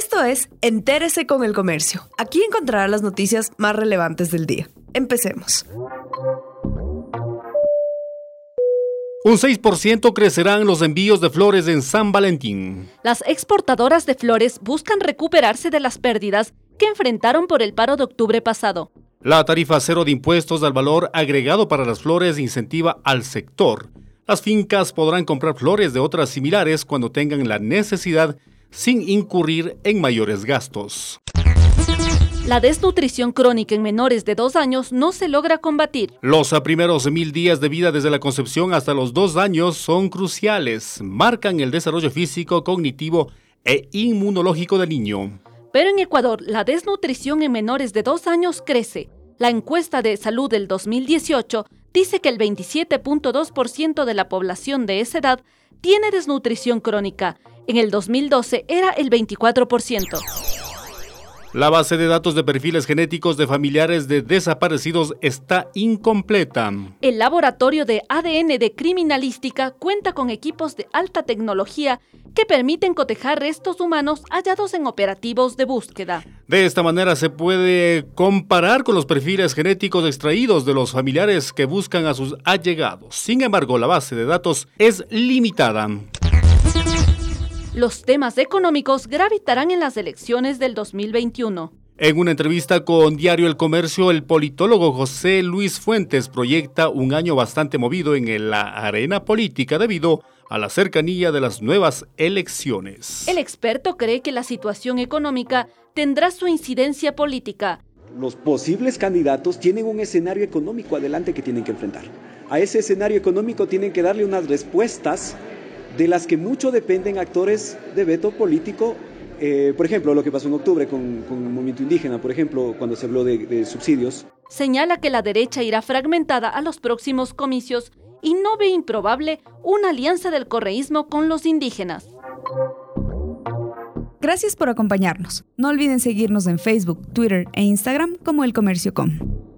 Esto es Entérese con el Comercio. Aquí encontrará las noticias más relevantes del día. Empecemos. Un 6% crecerán los envíos de flores en San Valentín. Las exportadoras de flores buscan recuperarse de las pérdidas que enfrentaron por el paro de octubre pasado. La tarifa cero de impuestos al valor agregado para las flores incentiva al sector. Las fincas podrán comprar flores de otras similares cuando tengan la necesidad sin incurrir en mayores gastos. La desnutrición crónica en menores de 2 años no se logra combatir. Los primeros 1000 días de vida desde la concepción hasta los 2 años son cruciales. Marcan el desarrollo físico, cognitivo e inmunológico del niño. Pero en Ecuador, la desnutrición en menores de 2 años crece. La encuesta de salud del 2018 dice que el 27.2% de la población de esa edad tiene desnutrición crónica. En el 2012 era el 24%. La base de datos de perfiles genéticos de familiares de desaparecidos está incompleta. El laboratorio de ADN de criminalística cuenta con equipos de alta tecnología que permiten cotejar restos humanos hallados en operativos de búsqueda. De esta manera se puede comparar con los perfiles genéticos extraídos de los familiares que buscan a sus allegados. Sin embargo, la base de datos es limitada. Los temas económicos gravitarán en las elecciones del 2021. En una entrevista con Diario El Comercio, el politólogo José Luis Fuentes proyecta un año bastante movido en la arena política debido a la cercanía de las nuevas elecciones. El experto cree que la situación económica tendrá su incidencia política. Los posibles candidatos tienen un escenario económico adelante que tienen que enfrentar. A ese escenario económico tienen que darle unas respuestas de las que mucho dependen actores de veto político. Por ejemplo, lo que pasó en octubre con el movimiento indígena, por ejemplo, cuando se habló de subsidios. Señala que la derecha irá fragmentada a los próximos comicios y no ve improbable una alianza del correísmo con los indígenas. Gracias por acompañarnos. No olviden seguirnos en Facebook, Twitter e Instagram como El Comercio.com.